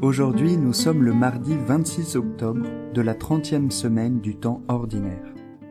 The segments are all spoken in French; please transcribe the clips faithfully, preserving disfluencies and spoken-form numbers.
Aujourd'hui, nous sommes le mardi vingt-six octobre de la trentième semaine du temps ordinaire.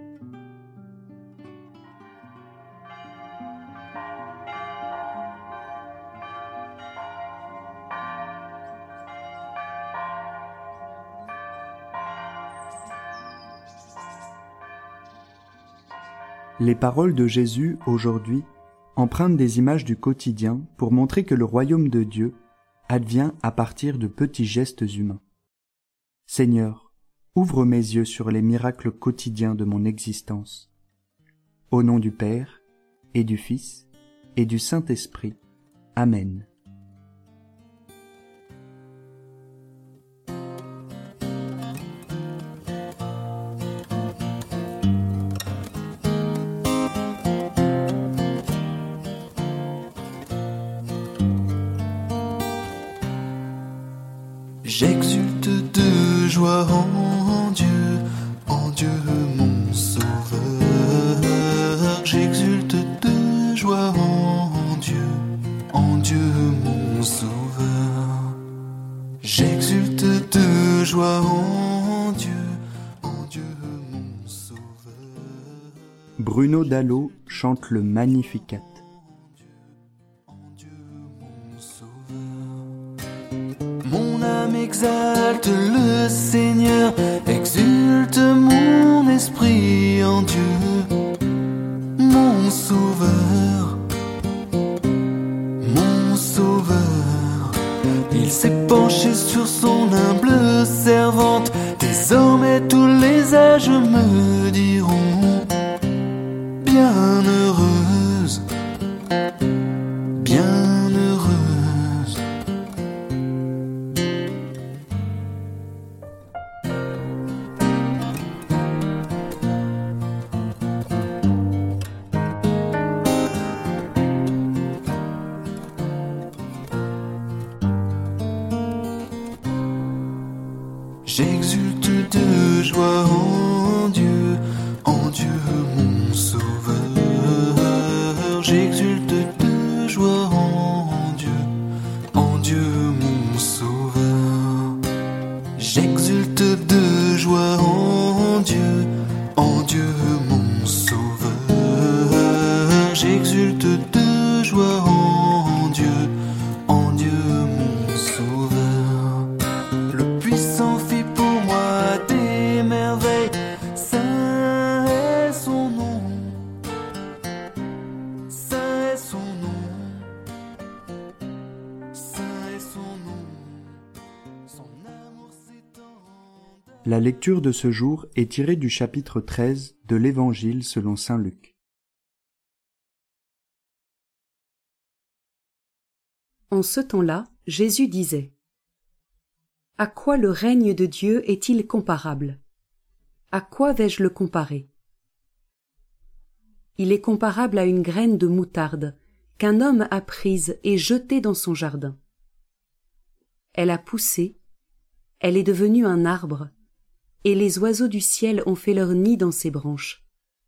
Les paroles de Jésus, aujourd'hui, empruntent des images du quotidien pour montrer que le royaume de Dieu advient à partir de petits gestes humains. Seigneur, ouvre mes yeux sur les miracles quotidiens de mon existence. Au nom du Père, et du Fils, et du Saint-Esprit. Amen. J'exulte de joie en Dieu, en Dieu mon sauveur. J'exulte de joie en Dieu, en Dieu mon sauveur. J'exulte de joie en Dieu, en Dieu mon sauveur. Bruno Dallo chante le Magnificat. Mon âme exalte le Seigneur, exulte mon esprit en Dieu, mon sauveur, mon sauveur. Il s'est penché sur son humble servante, désormais tous les âges me diront bienheureuse, bienheureuse. J'exulte de joie en Dieu, en Dieu mon sauveur. J'exulte de joie en Dieu, en Dieu mon sauveur. J'exulte de joie en Dieu, en Dieu mon sauveur. J'exulte de joie en Dieu, en Dieu mon sauveur. Le puissant fit pour moi des merveilles, saint est son nom, saint est son nom, saint est son nom, son amour s'étend. La lecture de ce jour est tirée du chapitre treize de l'Évangile selon saint Luc. En ce temps-là, Jésus disait : À quoi le règne de Dieu est-il comparable ? À quoi vais-je le comparer ? Il est comparable à une graine de moutarde qu'un homme a prise et jetée dans son jardin. Elle a poussé, elle est devenue un arbre, et les oiseaux du ciel ont fait leur nid dans ses branches.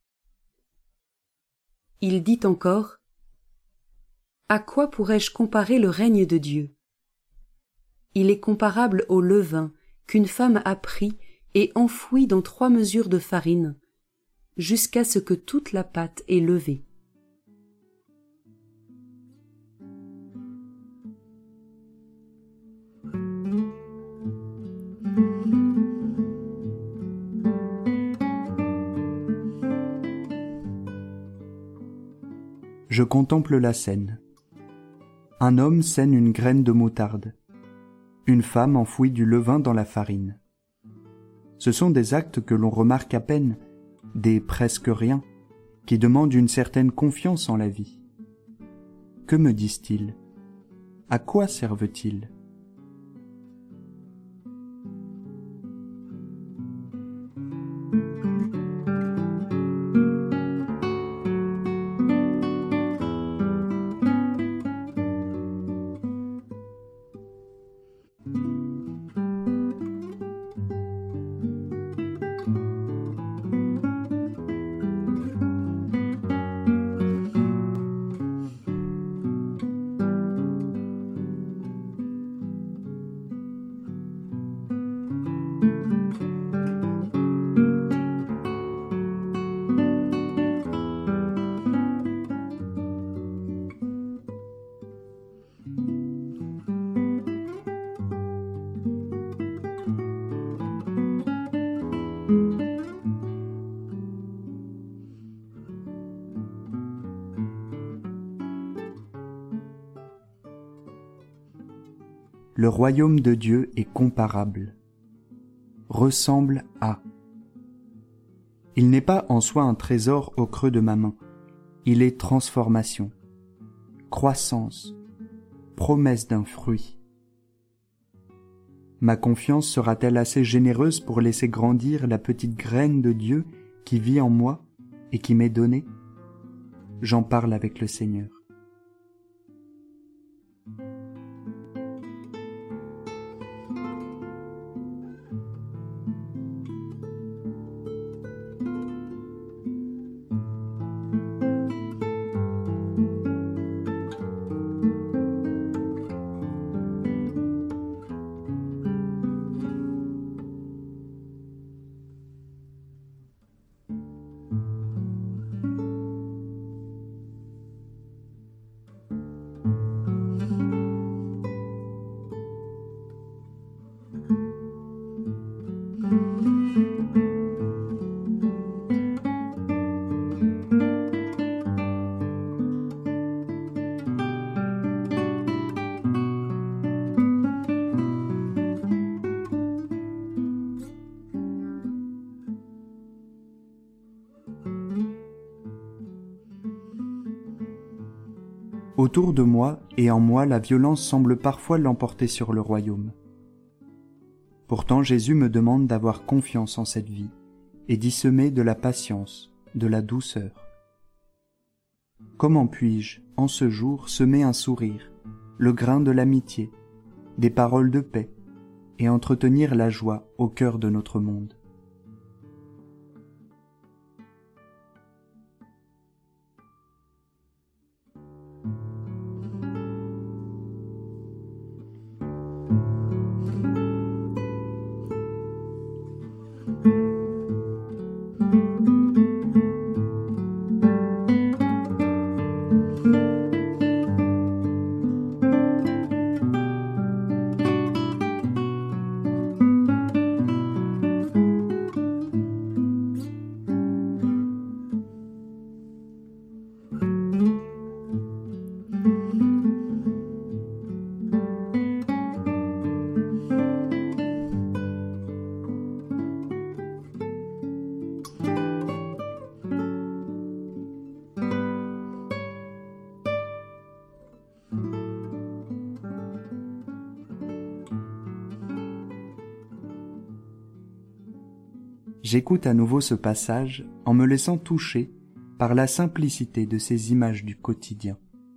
Il dit encore : À quoi pourrais-je comparer le règne de Dieu ? Il est comparable au levain qu'une femme a pris et enfoui dans trois mesures de farine, jusqu'à ce que toute la pâte est levée. Je contemple la scène. Un homme sème une graine de moutarde. Une femme enfouit du levain dans la farine. Ce sont des actes que l'on remarque à peine, des presque rien, qui demandent une certaine confiance en la vie. Que me disent-ils ? À quoi servent-ils ? le royaume de Dieu est comparable, ressemble à. Il n'est pas en soi un trésor au creux de ma main, il est transformation, croissance, promesse d'un fruit. Ma confiance sera-t-elle assez généreuse pour laisser grandir la petite graine de Dieu qui vit en moi et qui m'est donnée? J'en parle avec le Seigneur. Autour de moi et en moi, la violence semble parfois l'emporter sur le royaume. Pourtant, Jésus me demande d'avoir confiance en cette vie et d'y semer de la patience, de la douceur. Comment puis-je, en ce jour, semer un sourire, le grain de l'amitié, des paroles de paix et entretenir la joie au cœur de notre monde? J'écoute à nouveau ce passage en me laissant toucher par la simplicité de ces images du quotidien.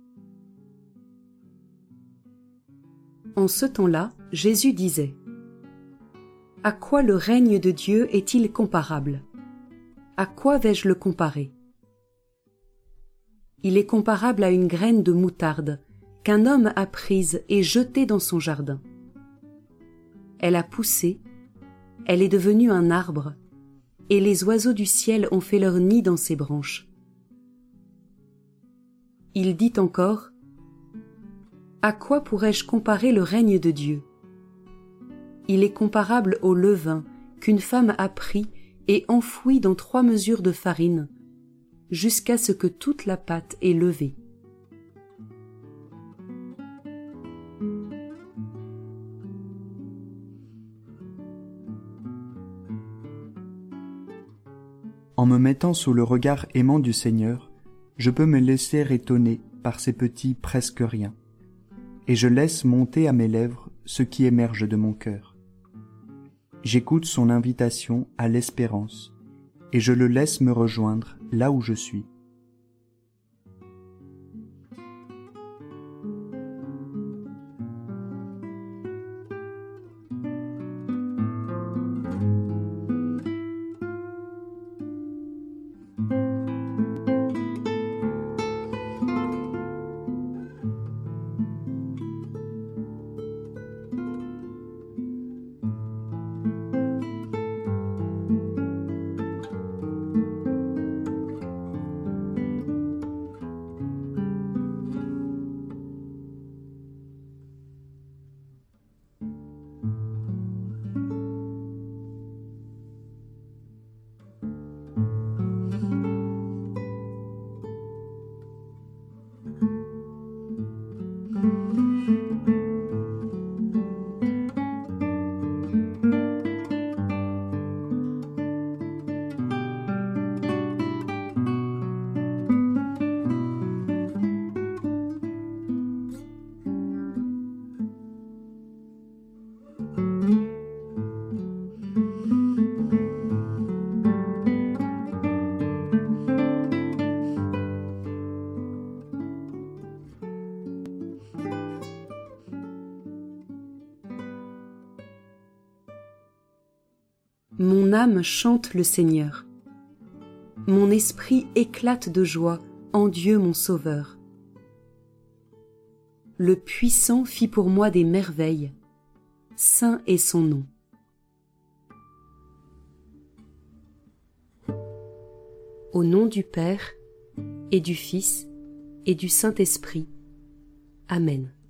En ce temps-là, Jésus disait : « À quoi le règne de Dieu est-il comparable ? À quoi vais-je le comparer ? Il est comparable à une graine de moutarde qu'un homme a prise et jetée dans son jardin. Elle a poussé, elle est devenue un arbre, et les oiseaux du ciel ont fait leur nid dans ses branches. » Il dit encore : « À quoi pourrais-je comparer le règne de Dieu ? Il est comparable au levain qu'une femme a pris et enfoui dans trois mesures de farine, jusqu'à ce que toute la pâte est levée. » En me mettant sous le regard aimant du Seigneur, je peux me laisser étonner par ces petits presque rien, et je laisse monter à mes lèvres ce qui émerge de mon cœur. J'écoute son invitation à l'espérance, et je le laisse me rejoindre là où je suis. Mon âme chante le Seigneur. Mon esprit éclate de joie en Dieu mon Sauveur. Le Puissant fit pour moi des merveilles. Saint est son nom. Au nom du Père, et du Fils, et du Saint-Esprit. Amen.